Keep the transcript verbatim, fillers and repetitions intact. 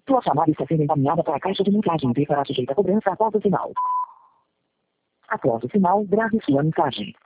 Sua chamada está sendo encaminhada para a caixa de mensagem e será sujeita a cobrança após o sinal. Após o sinal, grave sua mensagem.